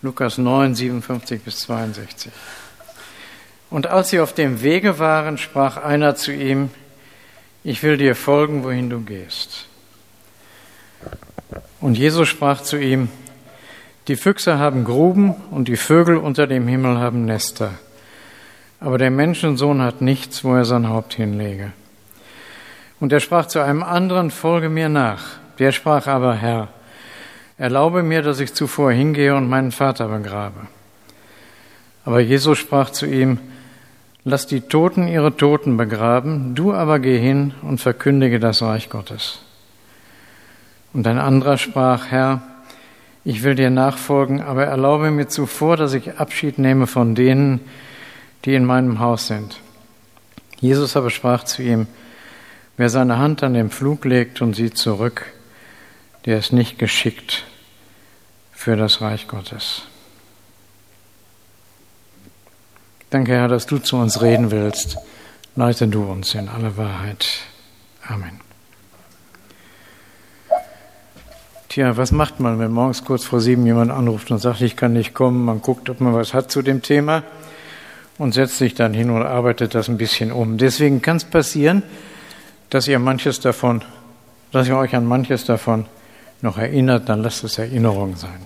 Lukas 9, 57 bis 62. Und als sie auf dem Wege waren, sprach einer zu ihm: Ich will dir folgen, wohin du gehst. Und Jesus sprach zu ihm: Die Füchse haben Gruben und die Vögel unter dem Himmel haben Nester. Aber der Menschensohn hat nichts, wo er sein Haupt hinlege. Und er sprach zu einem anderen: Folge mir nach. Der sprach aber: Herr, erlaube mir, dass ich zuvor hingehe und meinen Vater begrabe. Aber Jesus sprach zu ihm: Lass die Toten ihre Toten begraben, du aber geh hin und verkündige das Reich Gottes. Und ein anderer sprach: Herr, ich will dir nachfolgen, aber erlaube mir zuvor, dass ich Abschied nehme von denen, die in meinem Haus sind. Jesus aber sprach zu ihm: Wer seine Hand an den Pflug legt und sieht zurück, der ist nicht geschickt für das Reich Gottes. Danke, Herr, dass du zu uns reden willst. Leite du uns in alle Wahrheit. Amen. Tja, was macht man, wenn morgens kurz vor 7 jemand anruft und sagt, ich kann nicht kommen? Man guckt, ob man was hat zu dem Thema und setzt sich dann hin und arbeitet das ein bisschen um. Deswegen kann es passieren, dass ihr euch an manches davon noch erinnert, dann lasst es Erinnerung sein.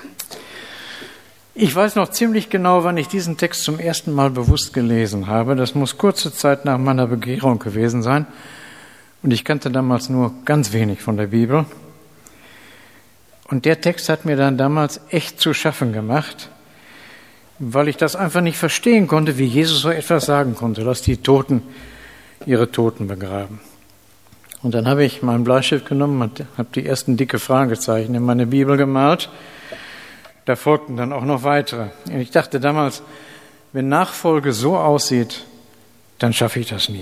Ich weiß noch ziemlich genau, wann ich diesen Text zum ersten Mal bewusst gelesen habe. Das muss kurze Zeit nach meiner Bekehrung gewesen sein. Und ich kannte damals nur ganz wenig von der Bibel. Und der Text hat mir dann damals echt zu schaffen gemacht, weil ich das einfach nicht verstehen konnte, wie Jesus so etwas sagen konnte: Lass die Toten ihre Toten begraben. Und dann habe ich meinen Bleistift genommen und habe die ersten dicke Fragezeichen in meine Bibel gemalt. Da folgten dann auch noch weitere. Und ich dachte damals, wenn Nachfolge so aussieht, dann schaffe ich das nie.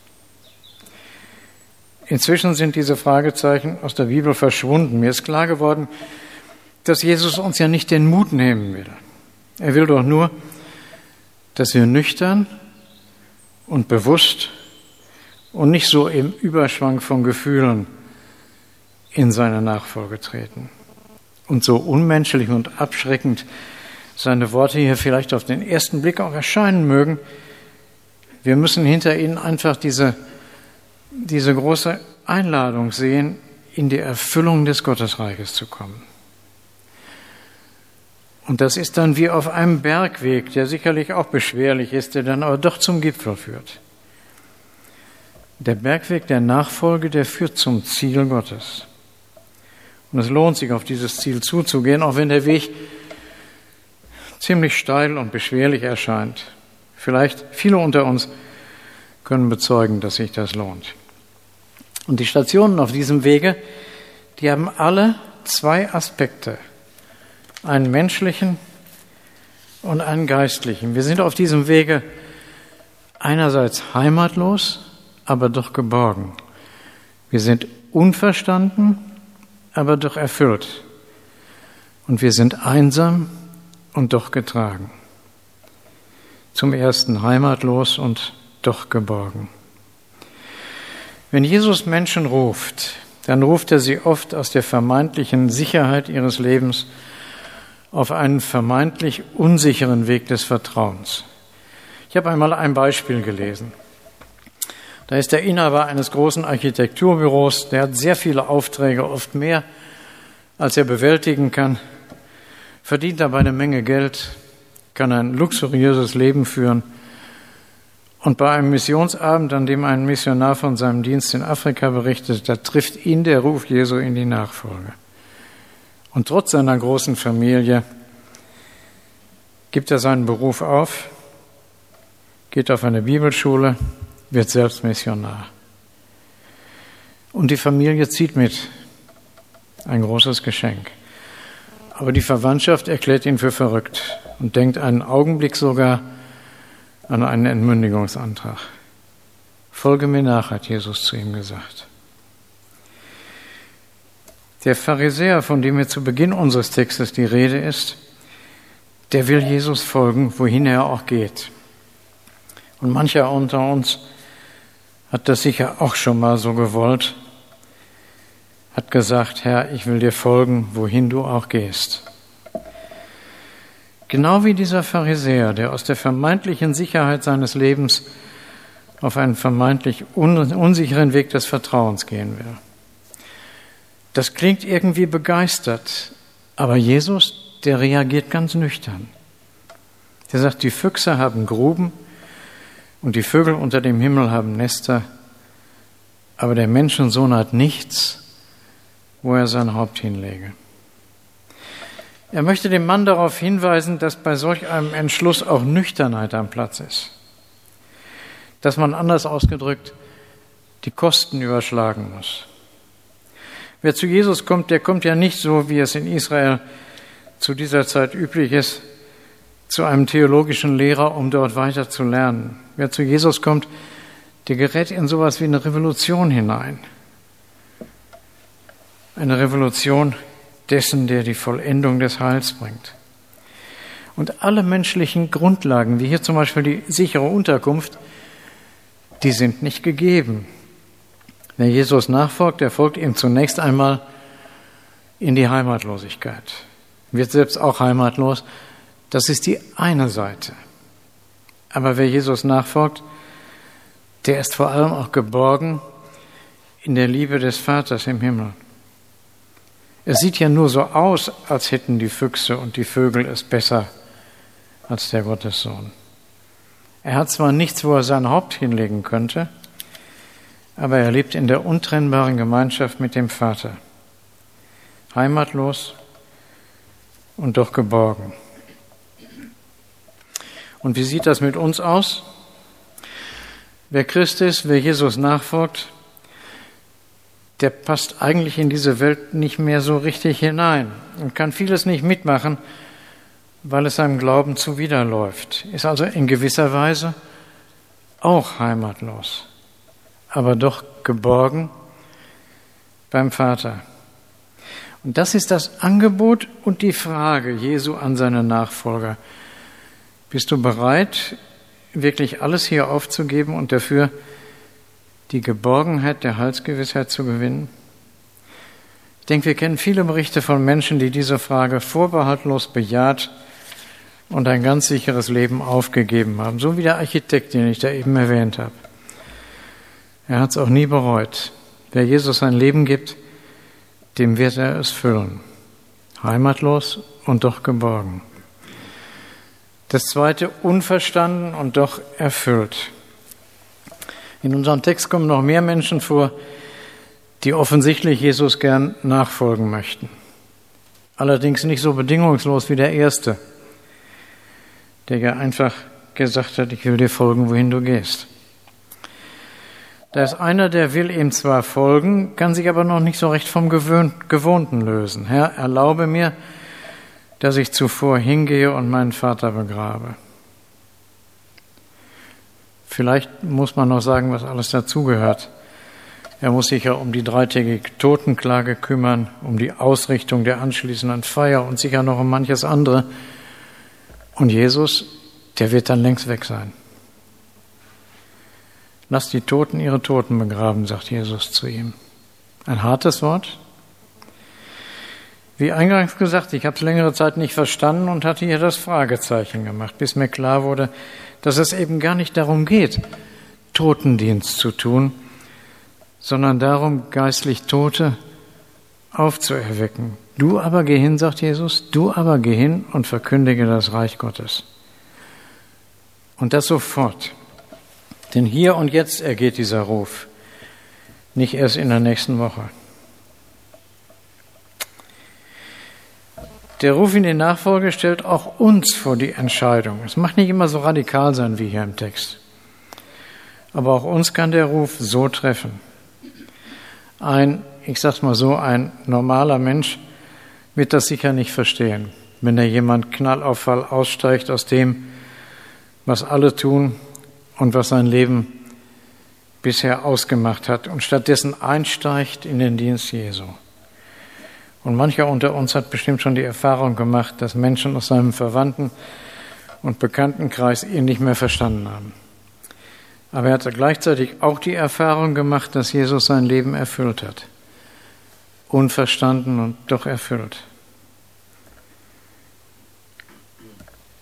Inzwischen sind diese Fragezeichen aus der Bibel verschwunden. Mir ist klar geworden, dass Jesus uns ja nicht den Mut nehmen will. Er will doch nur, dass wir nüchtern und bewusst und nicht so im Überschwang von Gefühlen in seine Nachfolge treten. Und so unmenschlich und abschreckend seine Worte hier vielleicht auf den ersten Blick auch erscheinen mögen, wir müssen hinter ihnen einfach diese große Einladung sehen, in die Erfüllung des Gottesreiches zu kommen. Und das ist dann wie auf einem Bergweg, der sicherlich auch beschwerlich ist, der dann aber doch zum Gipfel führt. Der Bergweg der Nachfolge, der führt zum Ziel Gottes. Und es lohnt sich, auf dieses Ziel zuzugehen, auch wenn der Weg ziemlich steil und beschwerlich erscheint. Vielleicht viele unter uns können bezeugen, dass sich das lohnt. Und die Stationen auf diesem Wege, die haben alle 2 Aspekte: einen menschlichen und einen geistlichen. Wir sind auf diesem Wege einerseits heimatlos, aber doch geborgen. Wir sind unverstanden, aber doch erfüllt. Und wir sind einsam und doch getragen. Zum ersten heimatlos und doch geborgen. Wenn Jesus Menschen ruft, dann ruft er sie oft aus der vermeintlichen Sicherheit ihres Lebens auf einen vermeintlich unsicheren Weg des Vertrauens. Ich habe einmal ein Beispiel gelesen. Da ist der Inhaber eines großen Architekturbüros, der hat sehr viele Aufträge, oft mehr, als er bewältigen kann, verdient dabei eine Menge Geld, kann ein luxuriöses Leben führen. Und bei einem Missionsabend, an dem ein Missionar von seinem Dienst in Afrika berichtet, da trifft ihn der Ruf Jesu in die Nachfolge. Und trotz seiner großen Familie gibt er seinen Beruf auf, geht auf eine Bibelschule, wird selbst Missionar. Und die Familie zieht mit. Ein großes Geschenk. Aber die Verwandtschaft erklärt ihn für verrückt und denkt einen Augenblick sogar an einen Entmündigungsantrag. Folge mir nach, hat Jesus zu ihm gesagt. Der Pharisäer, von dem hier zu Beginn unseres Textes die Rede ist, der will Jesus folgen, wohin er auch geht. Und mancher unter uns hat das sicher auch schon mal so gewollt, hat gesagt: Herr, ich will dir folgen, wohin du auch gehst. Genau wie dieser Pharisäer, der aus der vermeintlichen Sicherheit seines Lebens auf einen vermeintlich unsicheren Weg des Vertrauens gehen will. Das klingt irgendwie begeistert, aber Jesus, der reagiert ganz nüchtern. Der sagt, die Füchse haben Gruben und die Vögel unter dem Himmel haben Nester, aber der Menschensohn hat nichts, wo er sein Haupt hinlege. Er möchte den Mann darauf hinweisen, dass bei solch einem Entschluss auch Nüchternheit am Platz ist. Dass man anders ausgedrückt die Kosten überschlagen muss. Wer zu Jesus kommt, der kommt ja nicht so, wie es in Israel zu dieser Zeit üblich ist, zu einem theologischen Lehrer, um dort weiter zu lernen. Wer zu Jesus kommt, der gerät in sowas wie eine Revolution hinein. Eine Revolution dessen, der die Vollendung des Heils bringt. Und alle menschlichen Grundlagen, wie hier zum Beispiel die sichere Unterkunft, die sind nicht gegeben. Wer Jesus nachfolgt, der folgt ihm zunächst einmal in die Heimatlosigkeit. Wird selbst auch heimatlos. Das ist die eine Seite. Aber wer Jesus nachfolgt, der ist vor allem auch geborgen in der Liebe des Vaters im Himmel. Es sieht ja nur so aus, als hätten die Füchse und die Vögel es besser als der Gottessohn. Er hat zwar nichts, wo er sein Haupt hinlegen könnte, aber er lebt in der untrennbaren Gemeinschaft mit dem Vater. Heimatlos und doch geborgen. Und wie sieht das mit uns aus? Wer Christ ist, wer Jesus nachfolgt, der passt eigentlich in diese Welt nicht mehr so richtig hinein und kann vieles nicht mitmachen, weil es seinem Glauben zuwiderläuft. Ist also in gewisser Weise auch heimatlos, aber doch geborgen beim Vater. Und das ist das Angebot und die Frage Jesu an seine Nachfolger. Bist du bereit, wirklich alles hier aufzugeben und dafür die Geborgenheit der Heilsgewissheit zu gewinnen? Ich denke, wir kennen viele Berichte von Menschen, die diese Frage vorbehaltlos bejaht und ein ganz sicheres Leben aufgegeben haben. So wie der Architekt, den ich da eben erwähnt habe. Er hat es auch nie bereut. Wer Jesus sein Leben gibt, dem wird er es füllen. Heimatlos und doch geborgen. Das zweite, unverstanden und doch erfüllt. In unserem Text kommen noch mehr Menschen vor, die offensichtlich Jesus gern nachfolgen möchten. Allerdings nicht so bedingungslos wie der erste, der ja einfach gesagt hat, ich will dir folgen, wohin du gehst. Da ist einer, der will ihm zwar folgen, kann sich aber noch nicht so recht vom Gewohnten lösen. Herr, erlaube mir, dass ich zuvor hingehe und meinen Vater begrabe. Vielleicht muss man noch sagen, was alles dazugehört. Er muss sich ja um die 3-tägige Totenklage kümmern, um die Ausrichtung der anschließenden Feier und sicher noch um manches andere. Und Jesus, der wird dann längst weg sein. Lass die Toten ihre Toten begraben, sagt Jesus zu ihm. Ein hartes Wort. Wie eingangs gesagt, ich habe es längere Zeit nicht verstanden und hatte hier das Fragezeichen gemacht, bis mir klar wurde, dass es eben gar nicht darum geht, Totendienst zu tun, sondern darum, geistlich Tote aufzuerwecken. Du aber geh hin, sagt Jesus, du aber geh hin und verkündige das Reich Gottes. Und das sofort. Denn hier und jetzt ergeht dieser Ruf, nicht erst in der nächsten Woche. Der Ruf in die Nachfolge stellt auch uns vor die Entscheidung. Es mag nicht immer so radikal sein wie hier im Text. Aber auch uns kann der Ruf so treffen. Ich sag's mal so, ein normaler Mensch wird das sicher nicht verstehen, wenn da jemand Knallauffall aussteigt aus dem, was alle tun und was sein Leben bisher ausgemacht hat und stattdessen einsteigt in den Dienst Jesu. Und mancher unter uns hat bestimmt schon die Erfahrung gemacht, dass Menschen aus seinem Verwandten- und Bekanntenkreis ihn nicht mehr verstanden haben. Aber er hat gleichzeitig auch die Erfahrung gemacht, dass Jesus sein Leben erfüllt hat. Unverstanden und doch erfüllt.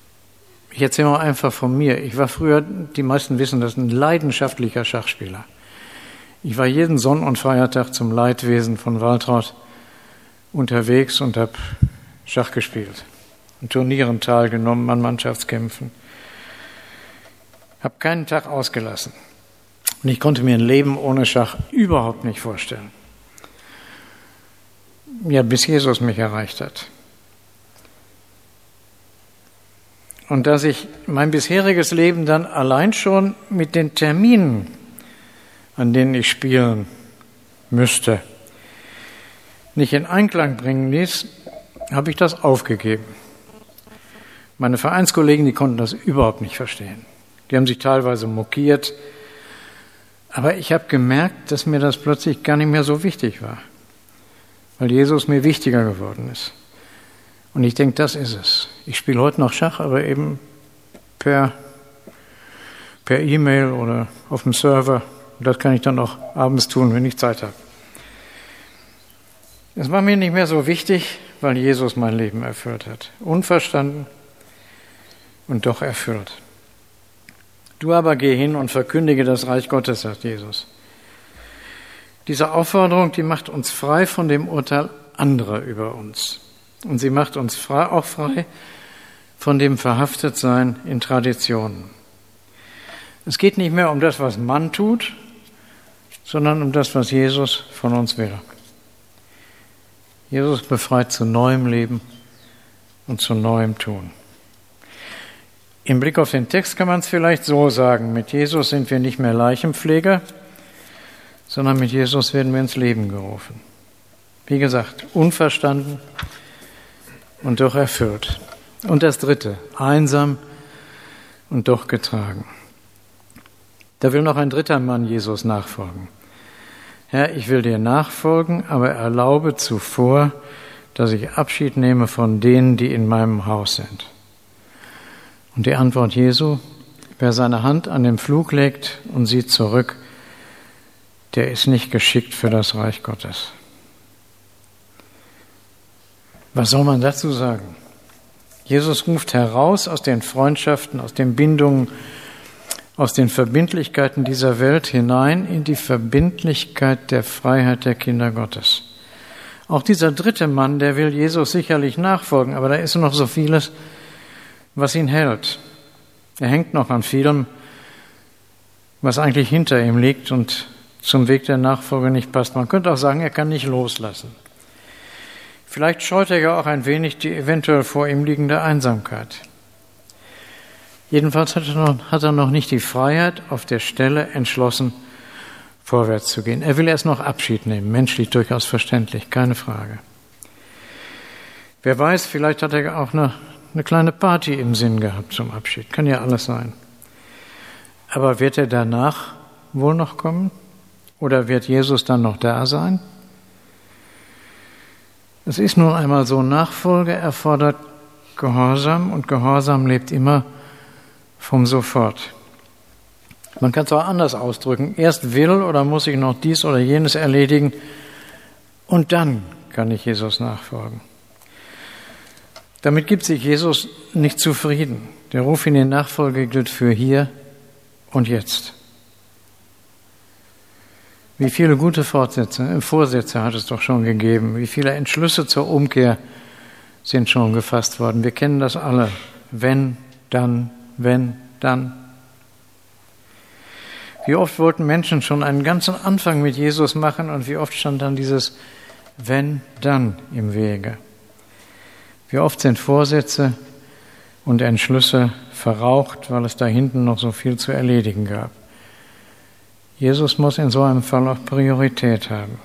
Ich erzähle mal einfach von mir. Ich war früher, die meisten wissen das, ein leidenschaftlicher Schachspieler. Ich war jeden Sonn- und Feiertag zum Leidwesen von Waltraud unterwegs und habe Schach gespielt. An Turnieren teilgenommen, an Mannschaftskämpfen. Habe keinen Tag ausgelassen. Und ich konnte mir ein Leben ohne Schach überhaupt nicht vorstellen. Ja, bis Jesus mich erreicht hat. Und dass ich mein bisheriges Leben dann allein schon mit den Terminen, an denen ich spielen müsste, nicht in Einklang bringen ließ, habe ich das aufgegeben. Meine Vereinskollegen, die konnten das überhaupt nicht verstehen. Die haben sich teilweise mokiert. Aber ich habe gemerkt, dass mir das plötzlich gar nicht mehr so wichtig war, weil Jesus mir wichtiger geworden ist. Und ich denke, das ist es. Ich spiele heute noch Schach, aber eben per E-Mail oder auf dem Server. Und das kann ich dann auch abends tun, wenn ich Zeit habe. Es war mir nicht mehr so wichtig, weil Jesus mein Leben erfüllt hat. Unverstanden und doch erfüllt. Du aber geh hin und verkündige das Reich Gottes, sagt Jesus. Diese Aufforderung, die macht uns frei von dem Urteil anderer über uns. Und sie macht uns auch frei von dem Verhaftetsein in Traditionen. Es geht nicht mehr um das, was man tut, sondern um das, was Jesus von uns will. Jesus befreit zu neuem Leben und zu neuem Tun. Im Blick auf den Text kann man es vielleicht so sagen: Mit Jesus sind wir nicht mehr Leichenpfleger, sondern mit Jesus werden wir ins Leben gerufen. Wie gesagt, unverstanden und doch erfüllt. Und das Dritte, einsam und doch getragen. Da will noch ein dritter Mann Jesus nachfolgen. Herr, ich will dir nachfolgen, aber erlaube zuvor, dass ich Abschied nehme von denen, die in meinem Haus sind. Und die Antwort Jesu: Wer seine Hand an den Pflug legt und sieht zurück, der ist nicht geschickt für das Reich Gottes. Was soll man dazu sagen? Jesus ruft heraus aus den Freundschaften, aus den Bindungen, aus den Verbindlichkeiten dieser Welt hinein in die Verbindlichkeit der Freiheit der Kinder Gottes. Auch dieser dritte Mann, der will Jesus sicherlich nachfolgen, aber da ist noch so vieles, was ihn hält. Er hängt noch an vielem, was eigentlich hinter ihm liegt und zum Weg der Nachfolge nicht passt. Man könnte auch sagen, er kann nicht loslassen. Vielleicht scheut er ja auch ein wenig die eventuell vor ihm liegende Einsamkeit. Jedenfalls hat er noch nicht die Freiheit, auf der Stelle entschlossen vorwärts zu gehen. Er will erst noch Abschied nehmen, menschlich durchaus verständlich, keine Frage. Wer weiß, vielleicht hat er auch eine kleine Party im Sinn gehabt zum Abschied. Kann ja alles sein. Aber wird er danach wohl noch kommen? Oder wird Jesus dann noch da sein? Es ist nun einmal so, Nachfolge erfordert Gehorsam und Gehorsam lebt immer vom Sofort. Man kann es auch anders ausdrücken. Erst will oder muss ich noch dies oder jenes erledigen und dann kann ich Jesus nachfolgen. Damit gibt sich Jesus nicht zufrieden. Der Ruf in die Nachfolge gilt für hier und jetzt. Wie viele gute Vorsätze hat es doch schon gegeben. Wie viele Entschlüsse zur Umkehr sind schon gefasst worden. Wir kennen das alle. Wenn, dann. Wie oft wollten Menschen schon einen ganzen Anfang mit Jesus machen und wie oft stand dann dieses Wenn, dann im Wege. Wie oft sind Vorsätze und Entschlüsse verraucht, weil es da hinten noch so viel zu erledigen gab. Jesus muss in so einem Fall auch Priorität haben.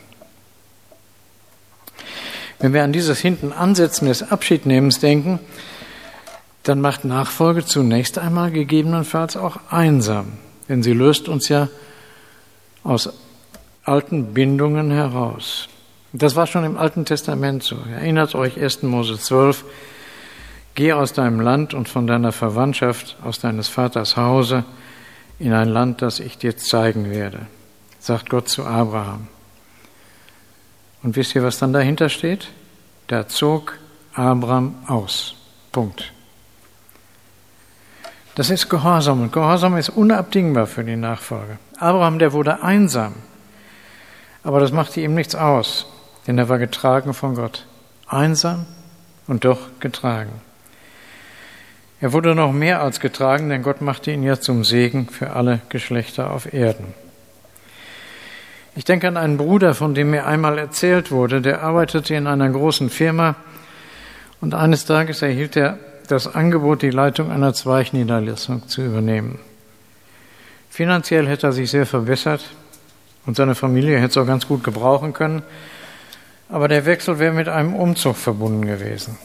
Wenn wir an dieses hinten Ansetzen des Abschiednehmens denken, dann macht Nachfolge zunächst einmal gegebenenfalls auch einsam, denn sie löst uns ja aus alten Bindungen heraus. Das war schon im Alten Testament so. Erinnert euch 1. Mose 12, geh aus deinem Land und von deiner Verwandtschaft, aus deines Vaters Hause, in ein Land, das ich dir zeigen werde, sagt Gott zu Abraham. Und wisst ihr, was dann dahinter steht? Da zog Abraham aus. Punkt. Das ist Gehorsam und Gehorsam ist unabdingbar für die Nachfolge. Abraham, der wurde einsam, aber das machte ihm nichts aus, denn er war getragen von Gott. Einsam und doch getragen. Er wurde noch mehr als getragen, denn Gott machte ihn ja zum Segen für alle Geschlechter auf Erden. Ich denke an einen Bruder, von dem mir einmal erzählt wurde, der arbeitete in einer großen Firma und eines Tages erhielt er das Angebot, die Leitung einer Zweigniederlassung zu übernehmen. Finanziell hätte er sich sehr verbessert und seine Familie hätte es auch ganz gut gebrauchen können, aber der Wechsel wäre mit einem Umzug verbunden gewesen.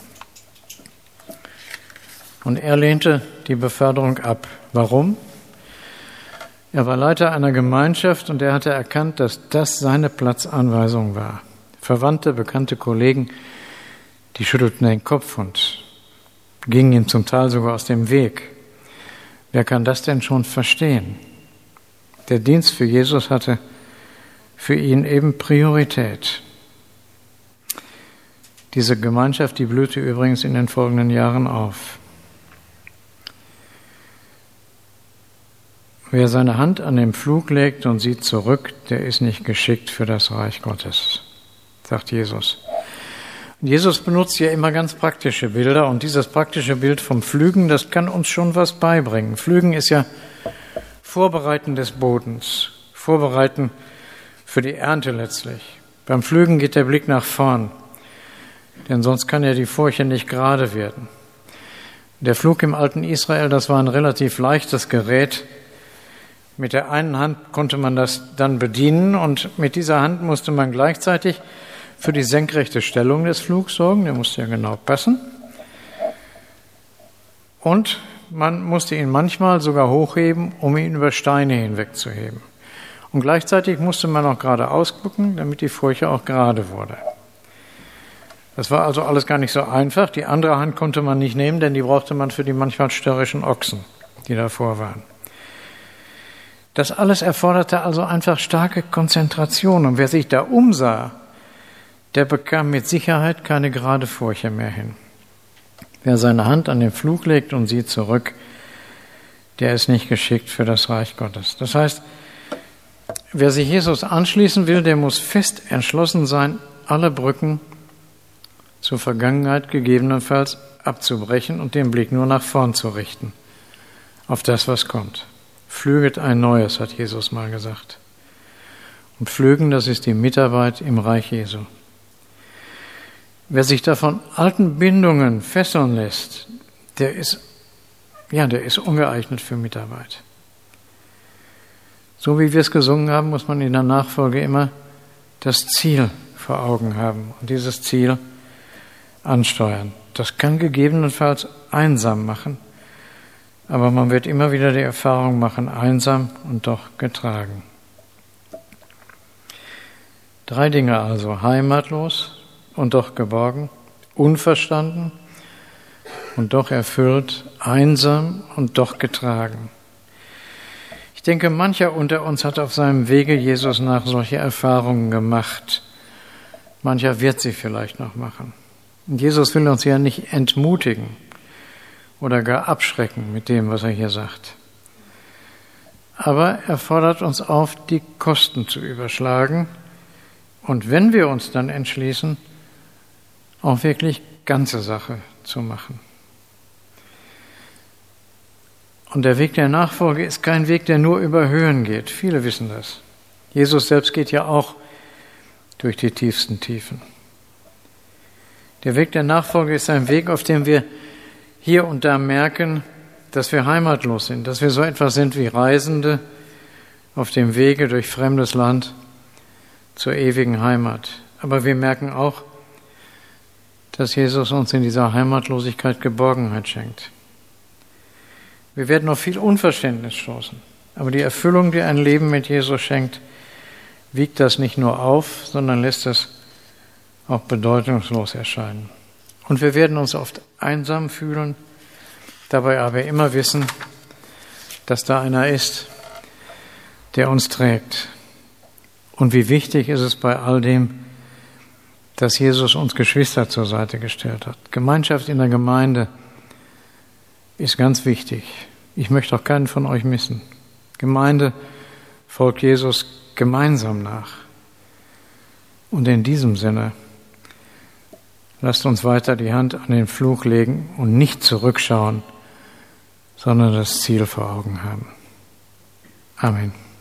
Und er lehnte die Beförderung ab. Warum? Er war Leiter einer Gemeinschaft und er hatte erkannt, dass das seine Platzanweisung war. Verwandte, bekannte Kollegen, die schüttelten den Kopf und gingen ihm zum Teil sogar aus dem Weg. Wer kann das denn schon verstehen? Der Dienst für Jesus hatte für ihn eben Priorität. Diese Gemeinschaft, die blühte übrigens in den folgenden Jahren auf. Wer seine Hand an den Pflug legt und sieht zurück, der ist nicht geschickt für das Reich Gottes, sagt Jesus. Und Jesus benutzt ja immer ganz praktische Bilder und dieses praktische Bild vom Pflügen, das kann uns schon was beibringen. Pflügen ist ja Vorbereiten des Bodens, Vorbereiten für die Ernte letztlich. Beim Pflügen geht der Blick nach vorn, denn sonst kann ja die Furche nicht gerade werden. Der Pflug im alten Israel, das war ein relativ leichtes Gerät. Mit der einen Hand konnte man das dann bedienen und mit dieser Hand musste man gleichzeitig für die senkrechte Stellung des Pflugs sorgen, der musste ja genau passen. Und man musste ihn manchmal sogar hochheben, um ihn über Steine hinwegzuheben. Und gleichzeitig musste man auch gerade ausgucken, damit die Furche auch gerade wurde. Das war also alles gar nicht so einfach. Die andere Hand konnte man nicht nehmen, denn die brauchte man für die manchmal störrischen Ochsen, die davor waren. Das alles erforderte also einfach starke Konzentration. Und wer sich da umsah, der bekam mit Sicherheit keine gerade Furche mehr hin. Wer seine Hand an den Pflug legt und sieht zurück, der ist nicht geschickt für das Reich Gottes. Das heißt, wer sich Jesus anschließen will, der muss fest entschlossen sein, alle Brücken zur Vergangenheit gegebenenfalls abzubrechen und den Blick nur nach vorn zu richten, auf das, was kommt. Pflüget ein Neues, hat Jesus mal gesagt. Und pflügen, das ist die Mitarbeit im Reich Jesu. Wer sich da von alten Bindungen fesseln lässt, der ist ungeeignet für Mitarbeit. So wie wir es gesungen haben, muss man in der Nachfolge immer das Ziel vor Augen haben und dieses Ziel ansteuern. Das kann gegebenenfalls einsam machen, aber man wird immer wieder die Erfahrung machen, einsam und doch getragen. 3 Dinge also: heimatlos und doch geborgen, unverstanden und doch erfüllt, einsam und doch getragen. Ich denke, mancher unter uns hat auf seinem Wege Jesus nach solche Erfahrungen gemacht. Mancher wird sie vielleicht noch machen. Und Jesus will uns ja nicht entmutigen oder gar abschrecken mit dem, was er hier sagt. Aber er fordert uns auf, die Kosten zu überschlagen und wenn wir uns dann entschließen, auch wirklich ganze Sache zu machen. Und der Weg der Nachfolge ist kein Weg, der nur über Höhen geht. Viele wissen das. Jesus selbst geht ja auch durch die tiefsten Tiefen. Der Weg der Nachfolge ist ein Weg, auf dem wir hier und da merken, dass wir heimatlos sind, dass wir so etwas sind wie Reisende auf dem Wege durch fremdes Land zur ewigen Heimat. Aber wir merken auch, dass Jesus uns in dieser Heimatlosigkeit Geborgenheit schenkt. Wir werden auf viel Unverständnis stoßen, aber die Erfüllung, die ein Leben mit Jesus schenkt, wiegt das nicht nur auf, sondern lässt es auch bedeutungslos erscheinen. Und wir werden uns oft einsam fühlen, dabei aber immer wissen, dass da einer ist, der uns trägt. Und wie wichtig ist es bei all dem, dass Jesus uns Geschwister zur Seite gestellt hat. Gemeinschaft in der Gemeinde ist ganz wichtig. Ich möchte auch keinen von euch missen. Gemeinde folgt Jesus gemeinsam nach. Und in diesem Sinne, lasst uns weiter die Hand an den Fluch legen und nicht zurückschauen, sondern das Ziel vor Augen haben. Amen.